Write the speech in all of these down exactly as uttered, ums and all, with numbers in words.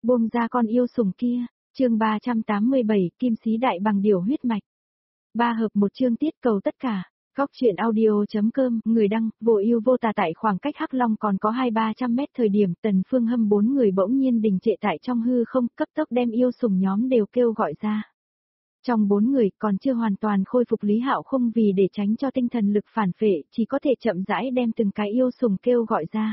Buông ra con yêu sủng kia, chương ba trăm tám mươi bảy, kim sĩ đại bằng điểu huyết mạch. Ba hợp một chương tiết cầu tất cả. Góc truyện audio.com, người đăng, vô ưu vô tà. Tại khoảng cách Hắc Long còn có hai ba trăm mét thời điểm, Tần Phương Hâm bốn người bỗng nhiên đình trệ tại trong hư không, cấp tốc đem yêu sủng nhóm đều kêu gọi ra. Trong bốn người còn chưa hoàn toàn khôi phục Lý Hạo không vì để tránh cho tinh thần lực phản phệ, chỉ có thể chậm rãi đem từng cái yêu sủng kêu gọi ra.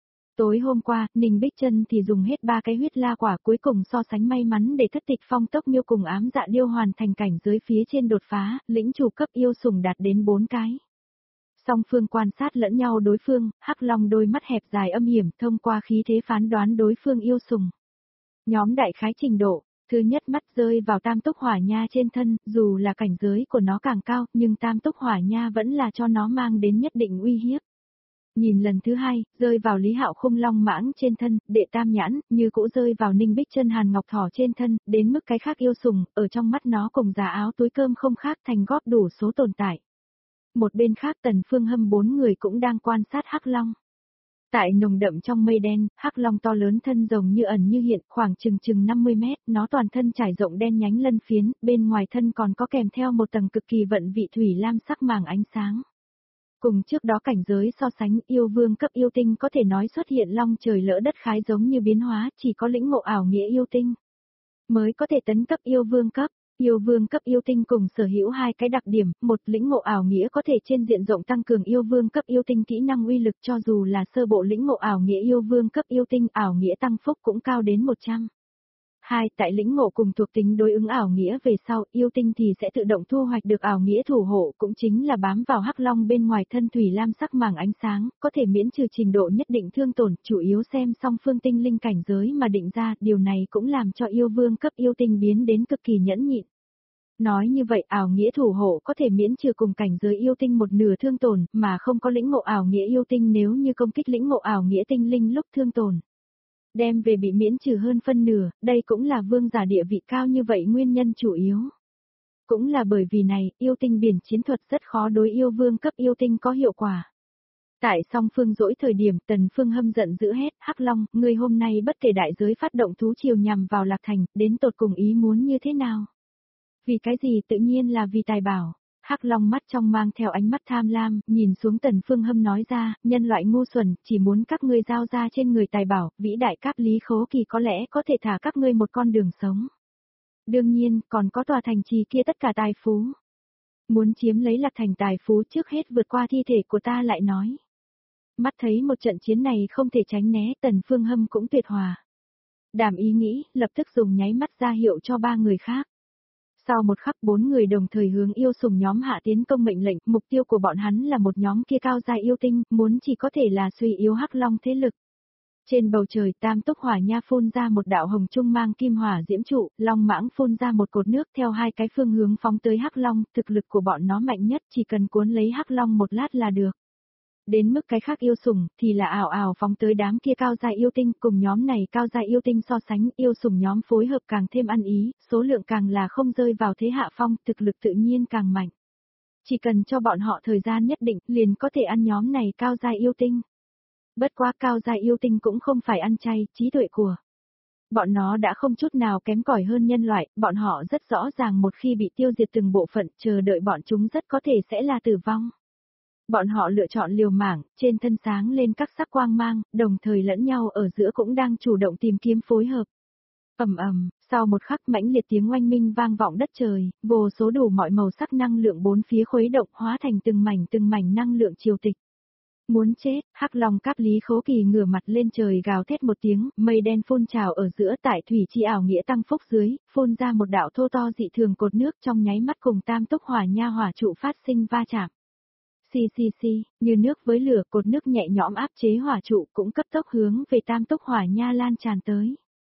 Tối hôm qua, Ninh Bích Trân thì dùng hết ba cái huyết la quả cuối cùng so sánh may mắn để thất tịch phong tốc miêu cùng ám dạ điêu hoàn thành cảnh giới phía trên đột phá, lĩnh chủ cấp yêu sủng đạt đến bốn cái. Song phương quan sát lẫn nhau đối phương, Hắc Long đôi mắt hẹp dài âm hiểm thông qua khí thế phán đoán đối phương yêu sủng. Nhóm đại khái trình độ, thứ nhất mắt rơi vào tam túc hỏa nha trên thân, dù là cảnh giới của nó càng cao, nhưng tam túc hỏa nha vẫn là cho nó mang đến nhất định uy hiếp. Nhìn lần thứ hai, rơi vào Lý Hạo khung long mãng trên thân, đệ tam nhãn, như cũ rơi vào Ninh Bích Chân Hàn Ngọc Thỏ trên thân, đến mức cái khác yêu sủng, ở trong mắt nó cùng giá áo túi cơm không khác thành góp đủ số tồn tại. Một bên khác Tần Phương Hâm bốn người cũng đang quan sát Hắc Long. Tại nồng đậm trong mây đen, Hắc Long to lớn thân rồng như ẩn như hiện, khoảng chừng chừng năm mươi mét, nó toàn thân trải rộng đen nhánh lân phiến, bên ngoài thân còn có kèm theo một tầng cực kỳ vận vị thủy lam sắc màng ánh sáng. Cùng trước đó cảnh giới so sánh, yêu vương cấp yêu tinh có thể nói xuất hiện long trời lỡ đất khái giống như biến hóa, chỉ có lĩnh ngộ ảo nghĩa yêu tinh mới có thể tấn cấp yêu vương cấp. Yêu vương cấp yêu tinh cùng sở hữu hai cái đặc điểm, một lĩnh ngộ ảo nghĩa có thể trên diện rộng tăng cường yêu vương cấp yêu tinh kỹ năng uy lực, cho dù là sơ bộ lĩnh ngộ ảo nghĩa yêu vương cấp yêu tinh, ảo nghĩa tăng phúc cũng cao đến một trăm. Hai, tại lĩnh ngộ cùng thuộc tính đối ứng ảo nghĩa về sau, yêu tinh thì sẽ tự động thu hoạch được ảo nghĩa thủ hộ, cũng chính là bám vào Hắc Long bên ngoài thân thủy lam sắc màng ánh sáng, có thể miễn trừ trình độ nhất định thương tổn, chủ yếu xem song phương tinh linh cảnh giới mà định ra, điều này cũng làm cho yêu vương cấp yêu tinh biến đến cực kỳ nhẫn nhịn. Nói như vậy, ảo nghĩa thủ hộ có thể miễn trừ cùng cảnh giới yêu tinh một nửa thương tổn, mà không có lĩnh ngộ ảo nghĩa yêu tinh nếu như công kích lĩnh ngộ ảo nghĩa tinh linh lúc thương tổn. Đem về bị miễn trừ hơn phân nửa, đây cũng là vương giả địa vị cao như vậy nguyên nhân chủ yếu. Cũng là bởi vì này, yêu tinh biển chiến thuật rất khó đối yêu vương cấp yêu tinh có hiệu quả. Tại song phương dỗi thời điểm, Tần Phương Hâm giận dữ hét, Hắc Long, ngươi hôm nay bất kể đại giới phát động thú triều nhằm vào Lạc Thành, đến tột cùng ý muốn như thế nào? Vì cái gì? Tự nhiên là vì tài bảo. Hắc Long mắt trong mang theo ánh mắt tham lam, nhìn xuống Tần Phương Hâm nói ra, nhân loại ngu xuẩn, chỉ muốn các ngươi giao ra trên người tài bảo, vĩ đại Cáp Lý Khố Kỳ có lẽ có thể thả các ngươi một con đường sống. Đương nhiên, còn có tòa thành trì kia tất cả tài phú. Muốn chiếm lấy Lạc Thành tài phú trước hết vượt qua thi thể của ta lại nói. Mắt thấy một trận chiến này không thể tránh né, Tần Phương Hâm cũng tuyệt hòa. Đảm ý nghĩ, lập tức dùng nháy mắt ra hiệu cho ba người khác. Sau một khắc bốn người đồng thời hướng yêu sủng nhóm hạ tiến công mệnh lệnh, mục tiêu của bọn hắn là một nhóm kia cao giai yêu tinh, muốn chỉ có thể là suy yếu Hắc Long thế lực. Trên bầu trời tam túc hỏa nha phun ra một đạo hồng trung mang kim hỏa diễm trụ, long mãng phun ra một cột nước theo hai cái phương hướng phóng tới Hắc Long, thực lực của bọn nó mạnh nhất chỉ cần cuốn lấy Hắc Long một lát là được. Đến mức cái khác yêu sủng thì là ảo ảo phóng tới đám kia cao giai yêu tinh, cùng nhóm này cao giai yêu tinh so sánh, yêu sủng nhóm phối hợp càng thêm ăn ý, số lượng càng là không rơi vào thế hạ phong, thực lực tự nhiên càng mạnh. Chỉ cần cho bọn họ thời gian nhất định, liền có thể ăn nhóm này cao giai yêu tinh. Bất quá cao giai yêu tinh cũng không phải ăn chay, trí tuệ của bọn nó đã không chút nào kém cỏi hơn nhân loại, bọn họ rất rõ ràng một khi bị tiêu diệt từng bộ phận, chờ đợi bọn chúng rất có thể sẽ là tử vong. Bọn họ lựa chọn liều mạng, trên thân sáng lên các sắc quang mang, đồng thời lẫn nhau ở giữa cũng đang chủ động tìm kiếm phối hợp. Ầm ầm, sau một khắc mãnh liệt tiếng oanh minh vang vọng đất trời, vô số đủ mọi màu sắc năng lượng bốn phía khuấy động hóa thành từng mảnh từng mảnh năng lượng triều tịch. Muốn chết, Hắc Long Cáp Lý Khố Kỳ ngửa mặt lên trời gào thét một tiếng, mây đen phun trào ở giữa tại thủy chi ảo nghĩa tăng phúc dưới, phun ra một đạo thô to dị thường cột nước trong nháy mắt cùng tam túc hỏa nha hỏa trụ phát sinh va chạm. Xì xì xì, như nước với lửa, cột nước nhẹ nhõm áp chế hỏa trụ cũng cấp tốc hướng về tam túc hỏa nha lan tràn tới.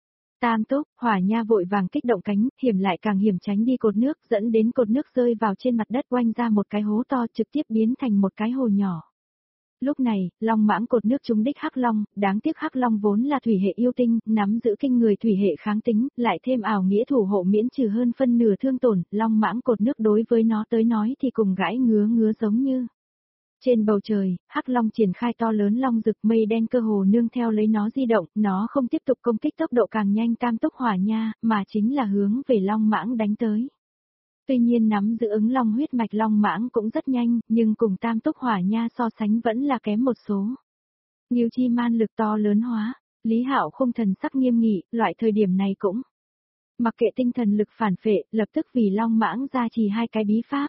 Tam túc, hỏa nha vội vàng kích động cánh, hiểm lại càng hiểm tránh đi cột nước, dẫn đến cột nước rơi vào trên mặt đất oanh ra một cái hố to trực tiếp biến thành một cái hồ nhỏ. Lúc này, long mãng cột nước trúng đích Hắc Long, đáng tiếc Hắc Long vốn là thủy hệ yêu tinh, nắm giữ kinh người thủy hệ kháng tính, lại thêm ảo nghĩa thủ hộ miễn trừ hơn phân nửa thương tổn, long mãng cột nước đối với nó tới nói thì cùng gãi ngứa ngứa giống như. Trên bầu trời, Hắc Long triển khai to lớn long rực, mây đen cơ hồ nương theo lấy nó di động, nó không tiếp tục công kích tốc độ càng nhanh tam túc hỏa nha, mà chính là hướng về Long Mãng đánh tới. Tuy nhiên nắm giữ ứng long huyết mạch Long Mãng cũng rất nhanh, nhưng cùng tam túc hỏa nha so sánh vẫn là kém một số. Ngưu chi man lực to lớn hóa, Lý Hạo không thần sắc nghiêm nghị, loại thời điểm này cũng mặc kệ tinh thần lực phản phệ, lập tức vì Long Mãng ra trì hai cái bí pháp.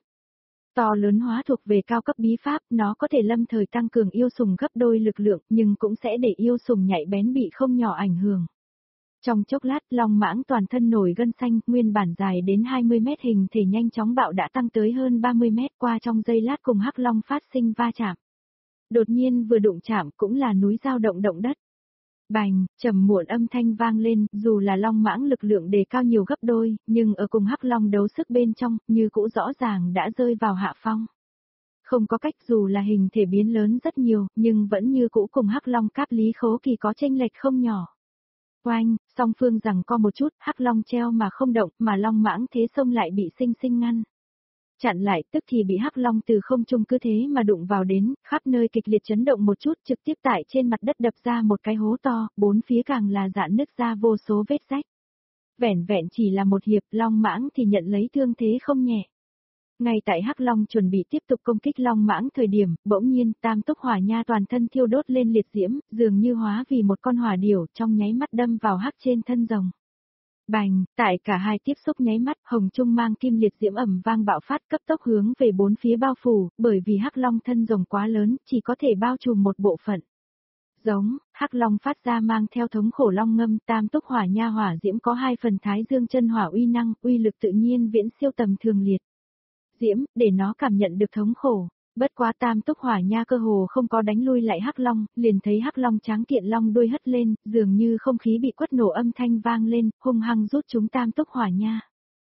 To lớn hóa thuộc về cao cấp bí pháp, nó có thể lâm thời tăng cường yêu sùng gấp đôi lực lượng, nhưng cũng sẽ để yêu sùng nhạy bén bị không nhỏ ảnh hưởng. Trong chốc lát, Long Mãng toàn thân nổi gân xanh, nguyên bản dài đến hai mươi mét hình thể nhanh chóng bạo đã tăng tới hơn ba mươi mét, qua trong giây lát cùng Hắc Long phát sinh va chạm. Đột nhiên vừa đụng chạm cũng là núi dao động động đất. Bành, trầm muộn âm thanh vang lên, dù là Long Mãng lực lượng đề cao nhiều gấp đôi, nhưng ở cùng Hắc Long đấu sức bên trong, như cũ rõ ràng đã rơi vào hạ phong. Không có cách, dù là hình thể biến lớn rất nhiều, nhưng vẫn như cũ cùng Hắc Long cáp Lý Khố Kỳ có chênh lệch không nhỏ. Oanh, song phương rằng co một chút, Hắc Long treo mà không động, mà Long Mãng thế sông lại bị sinh sinh ngăn. Chặn lại, tức thì bị Hắc Long từ không trung cứ thế mà đụng vào đến, khắp nơi kịch liệt chấn động một chút, trực tiếp tại trên mặt đất đập ra một cái hố to, bốn phía càng là rạn nứt ra vô số vết rách. Vẻn vẹn chỉ là một hiệp, Long Mãng thì nhận lấy thương thế không nhẹ. Ngay tại Hắc Long chuẩn bị tiếp tục công kích Long Mãng thời điểm, bỗng nhiên, tam túc hỏa nha toàn thân thiêu đốt lên liệt diễm, dường như hóa vì một con hỏa điểu, trong nháy mắt đâm vào Hắc trên thân rồng. Bành, tại cả hai tiếp xúc nháy mắt, hồng trung mang kim liệt diễm ẩm vang bạo phát cấp tốc hướng về bốn phía bao phủ, bởi vì Hắc Long thân rồng quá lớn, chỉ có thể bao trùm một bộ phận. Giống, Hắc Long phát ra mang theo thống khổ long ngâm, tam túc hỏa nha hỏa diễm có hai phần thái dương chân hỏa uy năng, uy lực tự nhiên viễn siêu tầm thường liệt diễm, để nó cảm nhận được thống khổ. Bất quá tam túc hỏa nha cơ hồ không có đánh lui lại Hắc Long, liền thấy Hắc Long tráng kiện long đuôi hất lên, dường như không khí bị quất nổ âm thanh vang lên, hung hăng rút chúng tam túc hỏa nha.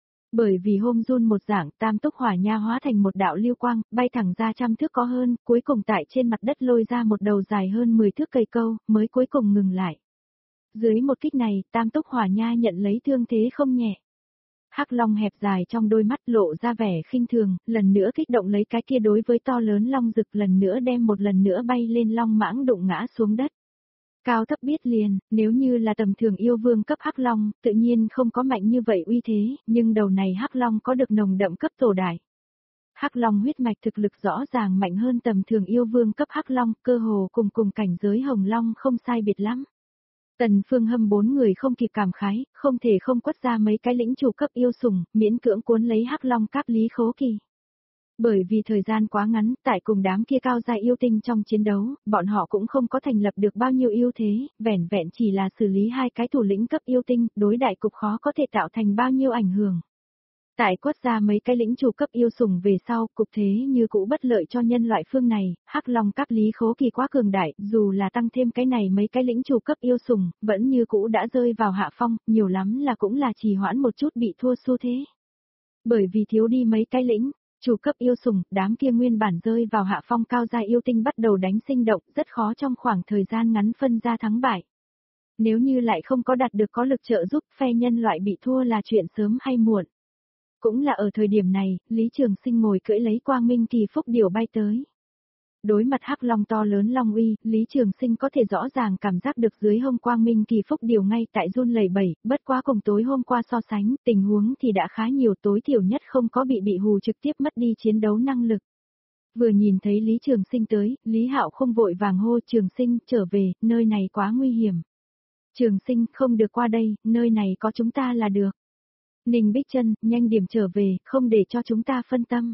Bởi vì hôm run một dạng, tam túc hỏa nha hóa thành một đạo lưu quang, bay thẳng ra trăm thước có hơn, cuối cùng tại trên mặt đất lôi ra một đầu dài hơn mười thước cây câu, mới cuối cùng ngừng lại. Dưới một kích này, tam túc hỏa nha nhận lấy thương thế không nhẹ. Hắc Long hẹp dài trong đôi mắt lộ ra vẻ khinh thường, lần nữa kích động lấy cái kia đối với to lớn long rực, lần nữa đem một lần nữa bay lên Long Mãng đụng ngã xuống đất. Cao thấp biết liền, nếu như là tầm thường yêu vương cấp Hắc Long, tự nhiên không có mạnh như vậy uy thế, nhưng đầu này Hắc Long có được nồng đậm cấp tổ đại. Hắc Long huyết mạch thực lực rõ ràng mạnh hơn tầm thường yêu vương cấp Hắc Long, cơ hồ cùng cùng cảnh giới Hồng Long không sai biệt lắm. Tần Phương Hâm bốn người không kịp cảm khái, không thể không quất ra mấy cái lĩnh chủ cấp yêu sủng, miễn cưỡng cuốn lấy Hắc Long cáp Lý Khố Kỳ. Bởi vì thời gian quá ngắn, tại cùng đám kia cao gia yêu tinh trong chiến đấu, bọn họ cũng không có thành lập được bao nhiêu ưu thế, vẻn vẹn chỉ là xử lý hai cái thủ lĩnh cấp yêu tinh, đối đại cục khó có thể tạo thành bao nhiêu ảnh hưởng. Tại quất ra mấy cái lĩnh chủ cấp yêu sủng về sau, cục thế như cũ bất lợi cho nhân loại phương này, Hắc Long cáp Lý Khố Kỳ quá cường đại, dù là tăng thêm cái này mấy cái lĩnh chủ cấp yêu sủng, vẫn như cũ đã rơi vào hạ phong, nhiều lắm là cũng là trì hoãn một chút bị thua xu thế. Bởi vì thiếu đi mấy cái lĩnh chủ cấp yêu sủng, đám kia nguyên bản rơi vào hạ phong cao gia yêu tinh bắt đầu đánh sinh động, rất khó trong khoảng thời gian ngắn phân ra thắng bại. Nếu như lại không có đạt được có lực trợ giúp, phe nhân loại bị thua là chuyện sớm hay muộn. Cũng là ở thời điểm này, Lý Trường Sinh ngồi cưỡi lấy Quang Minh Kỳ Phúc Điểu bay tới. Đối mặt Hắc Long to lớn long uy, Lý Trường Sinh có thể rõ ràng cảm giác được dưới hông Quang Minh Kỳ Phúc Điểu ngay tại run lẩy bẩy, bất quá cùng tối hôm qua so sánh, tình huống thì đã khá nhiều, tối thiểu nhất không có bị bị hù trực tiếp mất đi chiến đấu năng lực. Vừa nhìn thấy Lý Trường Sinh tới, Lý Hạo không vội vàng hô Trường Sinh trở về, nơi này quá nguy hiểm. Trường Sinh không được qua đây, nơi này có chúng ta là được. Ninh Bích Trân, nhanh điểm trở về, không để cho chúng ta phân tâm.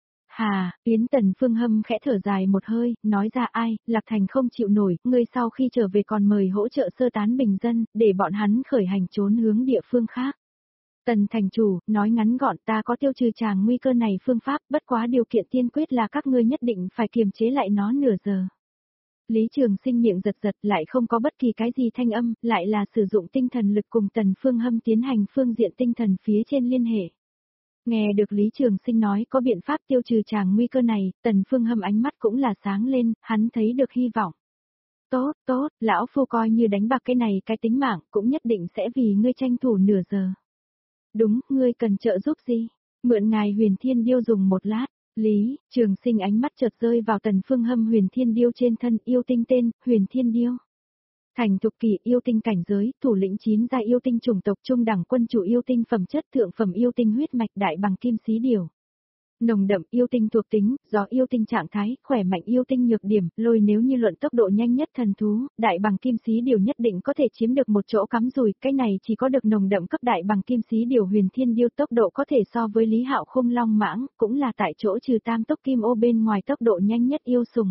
Hà, Yến Tần Phương Hâm khẽ thở dài một hơi, nói ra ai, Lạc Thành không chịu nổi, ngươi sau khi trở về còn mời hỗ trợ sơ tán bình dân, để bọn hắn khởi hành trốn hướng địa phương khác. Tần Thành Chủ, nói ngắn gọn ta có tiêu trừ tràng nguy cơ này phương pháp, bất quá điều kiện tiên quyết là các ngươi nhất định phải kiềm chế lại nó nửa giờ. Lý Trường Sinh miệng giật giật lại không có bất kỳ cái gì thanh âm, lại là sử dụng tinh thần lực cùng Tần Phương Hâm tiến hành phương diện tinh thần phía trên liên hệ. Nghe được Lý Trường Sinh nói có biện pháp tiêu trừ tràng nguy cơ này, Tần Phương Hâm ánh mắt cũng là sáng lên, hắn thấy được hy vọng. Tốt, tốt, lão phu coi như đánh bạc cái này cái tính mạng, cũng nhất định sẽ vì ngươi tranh thủ nửa giờ. Đúng, ngươi cần trợ giúp gì? Mượn ngài Huyền Thiên Điêu dùng một lát. Lý Trường Sinh ánh mắt chợt rơi vào Tần Phương Hâm Huyền Thiên Điêu trên thân, yêu tinh tên, Huyền Thiên Điêu. Thành thục kỳ yêu tinh cảnh giới, thủ lĩnh chín gia yêu tinh chủng tộc trung đẳng quân chủ yêu tinh phẩm chất thượng phẩm yêu tinh huyết mạch đại bằng kim xí điểu. Nồng đậm yêu tinh thuộc tính, gió yêu tinh trạng thái, khỏe mạnh yêu tinh nhược điểm, lôi nếu như luận tốc độ nhanh nhất thần thú, đại bằng kim xí điều nhất định có thể chiếm được một chỗ cắm rùi, cái này chỉ có được nồng đậm cấp đại bằng kim xí điều Huyền Thiên Điêu tốc độ có thể so với Lý Hạo Khung Long Mãng, cũng là tại chỗ trừ tam tốc kim ô bên ngoài tốc độ nhanh nhất yêu sùng.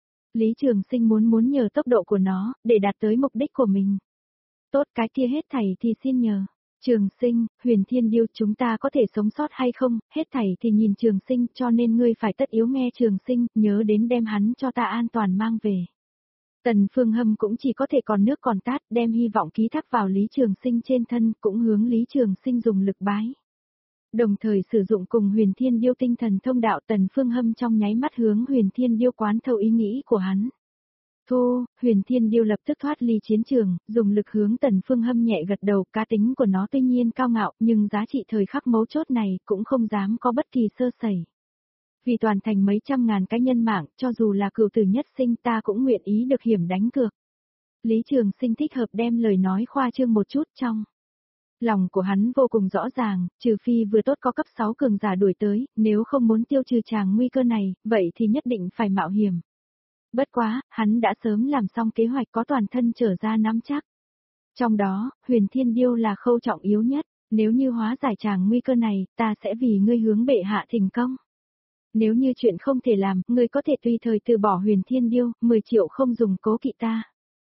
Lý Trường Sinh muốn muốn nhờ tốc độ của nó, để đạt tới mục đích của mình. Tốt, cái kia hết thảy thì xin nhờ. Trường Sinh, Huyền Thiên Điêu, chúng ta có thể sống sót hay không, hết thảy thì nhìn Trường Sinh, cho nên ngươi phải tất yếu nghe Trường Sinh, nhớ đến đem hắn cho ta an toàn mang về. Tần Phương Hâm cũng chỉ có thể còn nước còn tát, đem hy vọng ký thác vào Lý Trường Sinh trên thân, cũng hướng Lý Trường Sinh dùng lực bái. Đồng thời sử dụng cùng Huyền Thiên Điêu tinh thần thông đạo, Tần Phương Hâm trong nháy mắt hướng Huyền Thiên Điêu quán thâu ý nghĩ của hắn. Thu, Huyền Thiên Điêu lập tức thoát ly chiến trường, dùng lực hướng Tần Phương Hâm nhẹ gật đầu, cá tính của nó tuy nhiên cao ngạo, nhưng giá trị thời khắc mấu chốt này cũng không dám có bất kỳ sơ sẩy. Vì toàn thành mấy trăm ngàn cái nhân mạng, cho dù là cửu tử nhất sinh ta cũng nguyện ý được hiểm đánh cược. Lý Trường Sinh thích hợp đem lời nói khoa trương một chút trong. Lòng của hắn vô cùng rõ ràng, trừ phi vừa tốt có cấp sáu cường giả đuổi tới, nếu không muốn tiêu trừ chàng nguy cơ này, vậy thì nhất định phải mạo hiểm. Bất quá, hắn đã sớm làm xong kế hoạch có toàn thân trở ra nắm chắc. Trong đó, Huyền Thiên Điêu là khâu trọng yếu nhất, nếu như hóa giải chàng nguy cơ này, ta sẽ vì ngươi hướng bệ hạ thành công. Nếu như chuyện không thể làm, ngươi có thể tùy thời từ bỏ Huyền Thiên Điêu, mười triệu không dùng cố kỵ ta.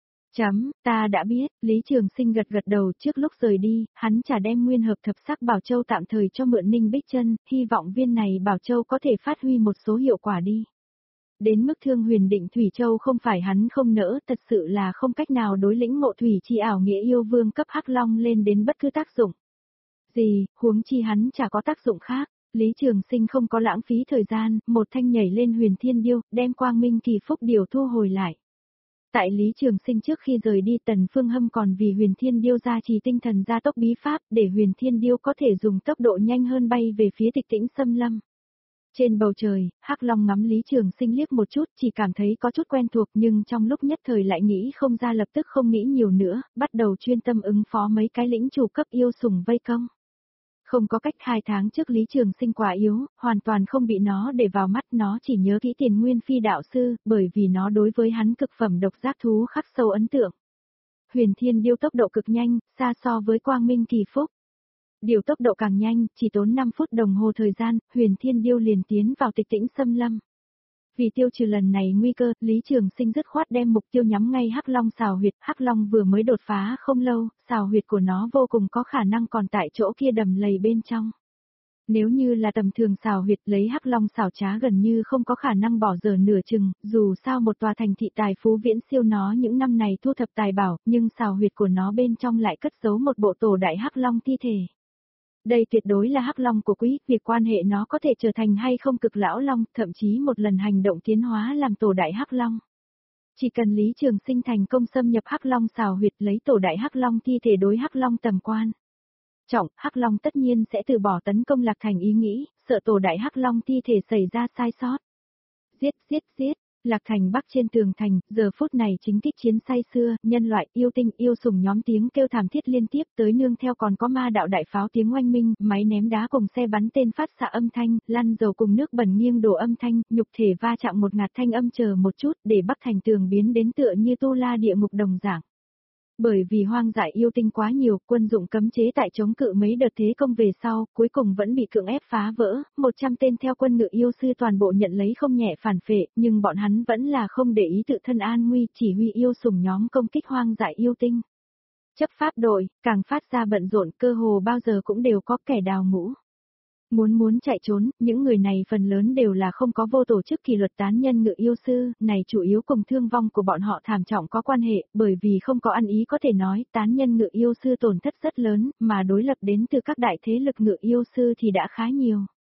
Chấm, ta đã biết, Lý Trường Sinh gật gật đầu, trước lúc rời đi, hắn trả đem nguyên hợp thập sắc Bảo Châu tạm thời cho mượn Ninh Bích Chân, hy vọng viên này Bảo Châu có thể phát huy một số hiệu quả đi. Đến mức Thương Huyền Định Thủy Châu không phải hắn không nỡ, thật sự là không cách nào đối lĩnh ngộ thủy chi ảo nghĩa yêu vương cấp Hắc Long lên đến bất cứ tác dụng gì, huống chi hắn chả có tác dụng khác. Lý Trường Sinh không có lãng phí thời gian, một thanh nhảy lên Huyền Thiên Điêu, đem Quang Minh Kỳ Phúc điều thu hồi lại. Tại Lý Trường Sinh trước khi rời đi, Tần Phương Hâm còn vì Huyền Thiên Điêu gia trì tinh thần gia tốc bí pháp, để Huyền Thiên Điêu có thể dùng tốc độ nhanh hơn bay về phía Tịch Tĩnh Xâm Lâm. Trên bầu trời, Hắc Long ngắm Lý Trường Sinh liếc một chút, chỉ cảm thấy có chút quen thuộc, nhưng trong lúc nhất thời lại nghĩ không ra, lập tức không nghĩ nhiều nữa, bắt đầu chuyên tâm ứng phó mấy cái lĩnh chủ cấp yêu sủng vây công. Không có cách, hai tháng trước Lý Trường Sinh quá yếu, hoàn toàn không bị nó để vào mắt, nó chỉ nhớ kỹ Tiền Nguyên Phi đạo sư, bởi vì nó đối với hắn cực phẩm độc giác thú khắc sâu ấn tượng. Huyền Thiên Điêu tốc độ cực nhanh, xa so với Quang Minh Kỳ Phúc. Điều tốc độ càng nhanh, chỉ tốn năm phút đồng hồ thời gian, Huyền Thiên Điêu liền tiến vào Tịch Tĩnh Xâm Lâm. Vì tiêu trừ lần này nguy cơ, Lý Trường Sinh dứt khoát đem mục tiêu nhắm ngay Hắc Long xào huyệt. Hắc Long vừa mới đột phá không lâu, xào huyệt của nó vô cùng có khả năng còn tại chỗ kia đầm lầy bên trong. Nếu như là tầm thường xào huyệt, lấy Hắc Long xào trá gần như không có khả năng bỏ dở nửa chừng, dù sao một tòa thành thị tài phú viễn siêu nó những năm này thu thập tài bảo, nhưng xào huyệt của nó bên trong lại cất giấu một bộ tổ đại Hắc Long thi thể. Đây tuyệt đối là Hắc Long của quý, việc quan hệ nó có thể trở thành hay không cực lão long, thậm chí một lần hành động tiến hóa làm tổ đại Hắc Long. Chỉ cần Lý Trường Sinh thành công xâm nhập Hắc Long xào huyệt, lấy tổ đại Hắc Long thi thể đối Hắc Long tầm quan trọng, Hắc Long tất nhiên sẽ từ bỏ tấn công Lạc Thành ý nghĩ, sợ tổ đại Hắc Long thi thể xảy ra sai sót. Giết, giết, giết. Lạc Thành Bắc trên tường thành, giờ phút này chính kích chiến say xưa, nhân loại, yêu tinh, yêu sủng nhóm tiếng kêu thảm thiết liên tiếp, tới nương theo còn có ma đạo đại pháo tiếng oanh minh, máy ném đá cùng xe bắn tên phát xạ âm thanh, lăn dầu cùng nước bẩn nghiêng đổ âm thanh, nhục thể va chạm một ngạt thanh âm chờ một chút, để Bắc Thành tường biến đến tựa như tu la địa ngục đồng dạng. Bởi vì hoang dại yêu tinh quá nhiều, quân dụng cấm chế tại chống cự mấy đợt thế công về sau, cuối cùng vẫn bị cưỡng ép phá vỡ, một trăm tên theo quân ngự yêu sư toàn bộ nhận lấy không nhẹ phản phệ, nhưng bọn hắn vẫn là không để ý tự thân an nguy, chỉ huy yêu sủng nhóm công kích hoang dại yêu tinh. Chấp pháp đội, càng phát ra bận rộn, cơ hồ bao giờ cũng đều có kẻ đào ngũ. Muốn muốn chạy trốn, những người này phần lớn đều là không có vô tổ chức kỷ luật tán nhân ngự yêu sư, này chủ yếu cùng thương vong của bọn họ thảm trọng có quan hệ, bởi vì không có ăn ý có thể nói, tán nhân ngự yêu sư tổn thất rất lớn, mà đối lập đến từ các đại thế lực ngự yêu sư thì đã khá nhiều.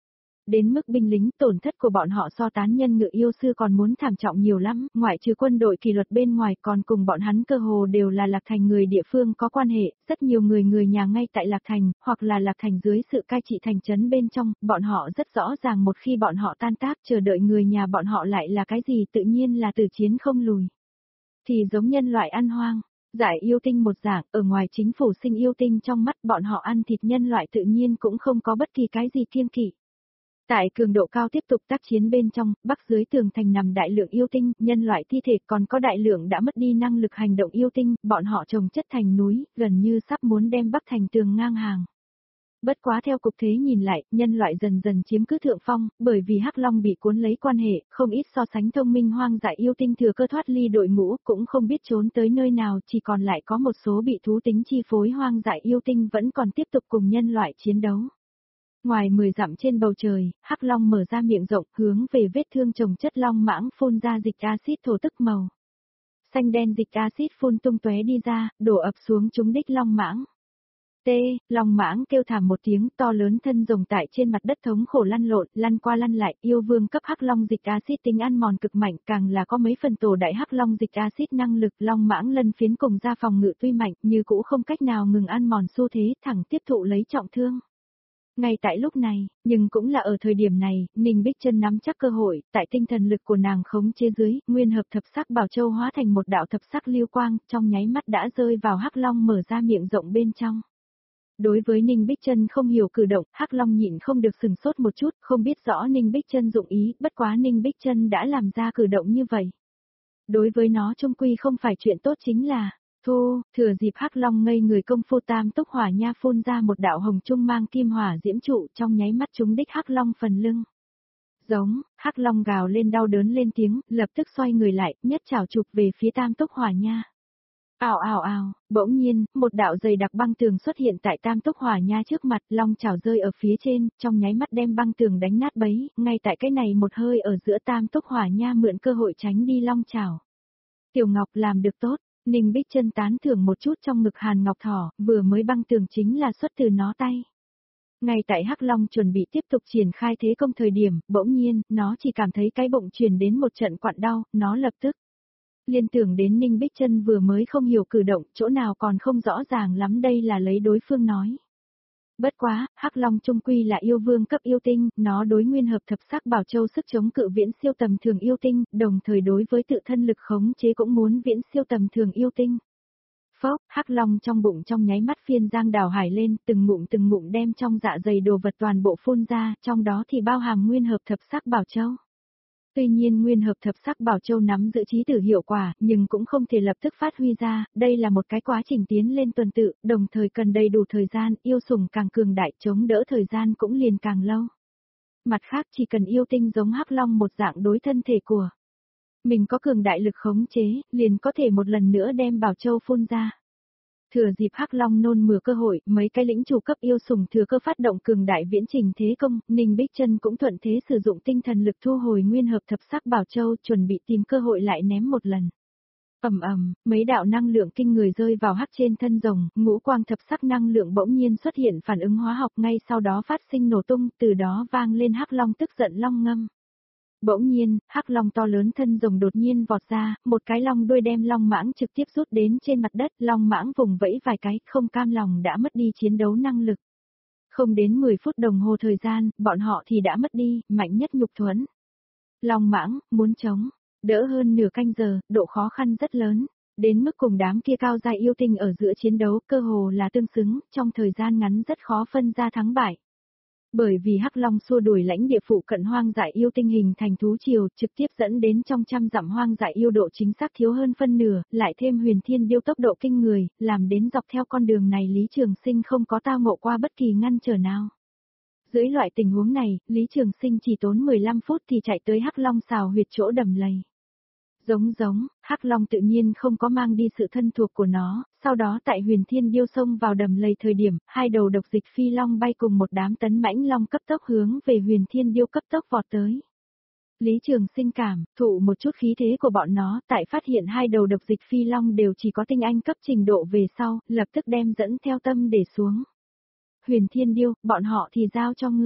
Đến mức binh lính, tổn thất của bọn họ so tán nhân ngự yêu sư còn muốn thảm trọng nhiều lắm, ngoại trừ quân đội kỷ luật bên ngoài còn cùng bọn hắn cơ hồ đều là Lạc Thành người địa phương có quan hệ, rất nhiều người người nhà ngay tại Lạc Thành, hoặc là Lạc Thành dưới sự cai trị thành trấn bên trong, bọn họ rất rõ ràng một khi bọn họ tan tác chờ đợi người nhà bọn họ lại là cái gì tự nhiên là từ chiến không lùi. Thì giống nhân loại ăn hoang. Giải yêu tinh một dạng, ở ngoài chính phủ sinh yêu tinh trong mắt bọn họ ăn thịt nhân loại tự nhiên cũng không có bất kỳ cái gì kiêng kỵ. Tại cường độ cao tiếp tục tác chiến bên trong, bắc dưới tường thành nằm đại lượng yêu tinh, nhân loại thi thể còn có đại lượng đã mất đi năng lực hành động yêu tinh, bọn họ trồng chất thành núi, gần như sắp muốn đem bắc thành tường ngang hàng. Bất quá theo cục thế nhìn lại, nhân loại dần dần chiếm cứ thượng phong, bởi vì Hắc Long bị cuốn lấy quan hệ, không ít so sánh thông minh hoang dại yêu tinh thừa cơ thoát ly đội ngũ, cũng không biết trốn tới nơi nào, chỉ còn lại có một số bị thú tính chi phối hoang dại yêu tinh vẫn còn tiếp tục cùng nhân loại chiến đấu. Ngoài mười dặm trên bầu trời, Hắc Long mở ra miệng rộng, hướng về vết thương trồng chất long mãng phun ra dịch axit thổ tức màu xanh đen, dịch axit phun tung tóe đi ra, đổ ập xuống trúng đích long mãng. T, long mãng kêu thảm một tiếng, to lớn thân rồng tại trên mặt đất thống khổ lăn lộn, lăn qua lăn lại, yêu vương cấp Hắc Long dịch axit tính ăn mòn cực mạnh, càng là có mấy phần tổ đại Hắc Long dịch axit năng lực, long mãng lân phiến cùng ra phòng ngự tuy mạnh, như cũ không cách nào ngừng ăn mòn xu thế, thẳng tiếp thụ lấy trọng thương. Ngay tại lúc này, nhưng cũng là ở thời điểm này, Ninh Bích Chân nắm chắc cơ hội, tại tinh thần lực của nàng khống chế dưới, nguyên hợp thập sắc bảo châu hóa thành một đạo thập sắc lưu quang, trong nháy mắt đã rơi vào Hắc Long mở ra miệng rộng bên trong. Đối với Ninh Bích Chân không hiểu cử động, Hắc Long nhịn không được sừng sốt một chút, không biết rõ Ninh Bích Chân dụng ý, bất quá Ninh Bích Chân đã làm ra cử động như vậy. Đối với nó chung quy không phải chuyện tốt chính là, thu, thừa dịp Hắc Long ngây người công phu tam túc hỏa nha phun ra một đạo hồng trung mang kim hỏa diễm trụ trong nháy mắt trúng đích Hắc Long phần lưng. Giống, Hắc Long gào lên đau đớn lên tiếng, lập tức xoay người lại, nhất chảo chụp về phía tam túc hỏa nha. Ào ào ào, bỗng nhiên, một đạo dày đặc băng tường xuất hiện tại tam túc hỏa nha trước mặt, long chảo rơi ở phía trên, trong nháy mắt đem băng tường đánh nát bấy, ngay tại cái này một hơi ở giữa tam túc hỏa nha mượn cơ hội tránh đi long chảo. Tiểu Ngọc làm được tốt, Ninh Bích Chân tán thưởng một chút trong ngực Hàn Ngọc Thỏ, vừa mới băng tường chính là xuất từ nó tay. Ngay tại Hắc Long chuẩn bị tiếp tục triển khai thế công thời điểm, bỗng nhiên, nó chỉ cảm thấy cái bụng truyền đến một trận quặn đau, nó lập tức liên tưởng đến Ninh Bích Chân vừa mới không hiểu cử động, chỗ nào còn không rõ ràng lắm đây là lấy đối phương nói. Bất quá, Hắc Long trung quy là yêu vương cấp yêu tinh, nó đối nguyên hợp thập sắc bảo châu sức chống cự viễn siêu tầm thường yêu tinh, đồng thời đối với tự thân lực khống chế cũng muốn viễn siêu tầm thường yêu tinh. Phốc, Hắc Long trong bụng trong nháy mắt phiên giang đào hải lên, từng ngụm từng ngụm đem trong dạ dày đồ vật toàn bộ phun ra, trong đó thì bao hàm nguyên hợp thập sắc bảo châu. Tuy nhiên nguyên hợp thập sắc bảo châu nắm giữ trí tử hiệu quả, nhưng cũng không thể lập tức phát huy ra, đây là một cái quá trình tiến lên tuần tự, đồng thời cần đầy đủ thời gian, yêu sủng càng cường đại chống đỡ thời gian cũng liền càng lâu. Mặt khác chỉ cần yêu tinh giống Hắc Long một dạng đối thân thể của mình có cường đại lực khống chế, liền có thể một lần nữa đem bảo châu phun ra. Thừa dịp Hắc Long nôn mửa cơ hội, mấy cái lĩnh chủ cấp yêu sủng thừa cơ phát động cường đại viễn trình thế công, Ninh Bích Chân cũng thuận thế sử dụng tinh thần lực thu hồi nguyên hợp thập sắc bảo châu, chuẩn bị tìm cơ hội lại ném một lần. Ầm ầm, mấy đạo năng lượng kinh người rơi vào hắc trên thân rồng, ngũ quang thập sắc năng lượng bỗng nhiên xuất hiện phản ứng hóa học, ngay sau đó phát sinh nổ tung, từ đó vang lên Hắc Long tức giận long ngâm. Bỗng nhiên, Hắc Long to lớn thân rồng đột nhiên vọt ra, một cái long đuôi đem long mãng trực tiếp rút đến trên mặt đất, long mãng vùng vẫy vài cái, không cam lòng đã mất đi chiến đấu năng lực. Không đến mười phút đồng hồ thời gian, bọn họ thì đã mất đi, mạnh nhất nhục thuẫn. Long mãng, muốn chống, đỡ hơn nửa canh giờ, độ khó khăn rất lớn, đến mức cùng đám kia cao giai yêu tinh ở giữa chiến đấu cơ hồ là tương xứng, trong thời gian ngắn rất khó phân ra thắng bại. Bởi vì Hắc Long xua đuổi lãnh địa phụ cận hoang dại yêu tinh hình thành thú triều, trực tiếp dẫn đến trong trăm dặm hoang dại yêu độ chính xác thiếu hơn phân nửa, lại thêm Huyền Thiên Điêu tốc độ kinh người, làm đến dọc theo con đường này Lý Trường Sinh không có tao ngộ qua bất kỳ ngăn trở nào. Dưới loại tình huống này, Lý Trường Sinh chỉ tốn mười lăm phút thì chạy tới Hắc Long xào huyệt chỗ đầm lầy. Giống giống, Hắc Long tự nhiên không có mang đi sự thân thuộc của nó, sau đó tại Huyền Thiên Điêu xông vào đầm lầy thời điểm, hai đầu độc dịch phi long bay cùng một đám tấn mãnh long cấp tốc hướng về Huyền Thiên Điêu cấp tốc vọt tới. Lý Trường Sinh cảm thụ một chút khí thế của bọn nó, tại phát hiện hai đầu độc dịch phi long đều chỉ có tinh anh cấp trình độ về sau, lập tức đem dẫn theo tâm để xuống. Huyền Thiên Điêu, bọn họ thì giao cho ngươi.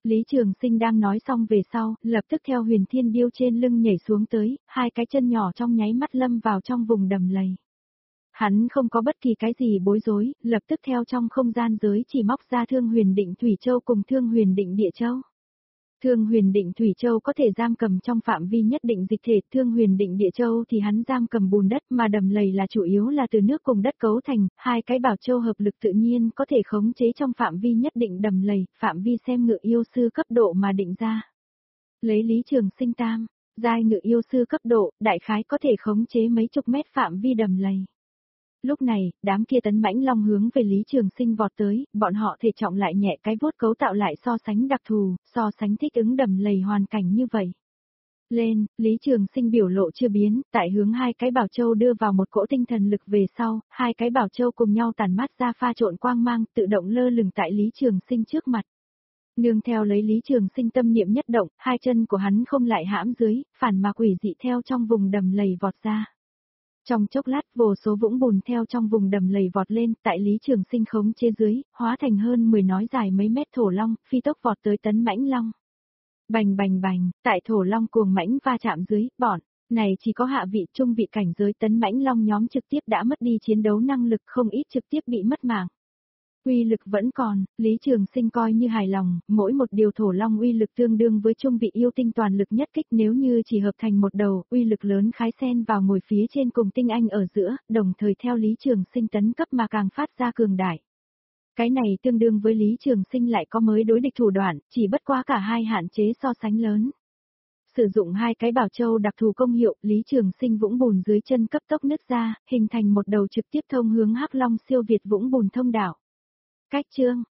Lý Trường Sinh đang nói xong về sau, lập tức theo huyền thiên điêu trên lưng nhảy xuống tới, hai cái chân nhỏ trong nháy mắt lâm vào trong vùng đầm lầy. Hắn không có bất kỳ cái gì bối rối, lập tức theo trong không gian giới chỉ móc ra Thương Huyền Định Thủy Châu cùng Thương Huyền Định Địa Châu. Thương Huyền Định Thủy Châu có thể giam cầm trong phạm vi nhất định dịch thể, Thương Huyền Định Địa Châu thì hắn giam cầm bùn đất, mà đầm lầy là chủ yếu là từ nước cùng đất cấu thành, hai cái bảo châu hợp lực tự nhiên có thể khống chế trong phạm vi nhất định đầm lầy, phạm vi xem ngự yêu sư cấp độ mà định ra. Lấy Lý Trường Sinh tam, giai ngự yêu sư cấp độ, đại khái có thể khống chế mấy chục mét phạm vi đầm lầy. Lúc này, đám kia tấn mãnh long hướng về Lý Trường Sinh vọt tới, bọn họ thể trọng lại nhẹ, cái vuốt cấu tạo lại so sánh đặc thù, so sánh thích ứng đầm lầy hoàn cảnh như vậy. Lên, Lý Trường Sinh biểu lộ chưa biến, tại hướng hai cái bảo châu đưa vào một cỗ tinh thần lực về sau, hai cái bảo châu cùng nhau tàn mát ra pha trộn quang mang, tự động lơ lửng tại Lý Trường Sinh trước mặt. Nương theo lấy Lý Trường Sinh tâm niệm nhất động, hai chân của hắn không lại hãm dưới, phản mà quỷ dị theo trong vùng đầm lầy vọt ra. Trong chốc lát vô số vũng bùn theo trong vùng đầm lầy vọt lên, tại Lý Trường Sinh khống chế dưới, hóa thành hơn mười nói dài mấy mét thổ long, phi tốc vọt tới tấn mãnh long. Bành bành bành, tại thổ long cuồng mãnh va chạm dưới, bọn này chỉ có hạ vị trung vị cảnh giới tấn mãnh long nhóm trực tiếp đã mất đi chiến đấu năng lực, không ít trực tiếp bị mất mạng. Uy lực vẫn còn, Lý Trường Sinh coi như hài lòng, mỗi một điều thổ long uy lực tương đương với trung vị yêu tinh toàn lực nhất kích, nếu như chỉ hợp thành một đầu, uy lực lớn khái xen vào ngồi phía trên cùng tinh anh ở giữa, đồng thời theo Lý Trường Sinh tấn cấp mà càng phát ra cường đại. Cái này tương đương với Lý Trường Sinh lại có mới đối địch thủ đoạn, chỉ bất quá cả hai hạn chế so sánh lớn. Sử dụng hai cái bảo châu đặc thù công hiệu, Lý Trường Sinh vũng bùn dưới chân cấp tốc nứt ra, hình thành một đầu trực tiếp thông hướng Hắc Long siêu việt vũng bùn thông đạo. Cách chương,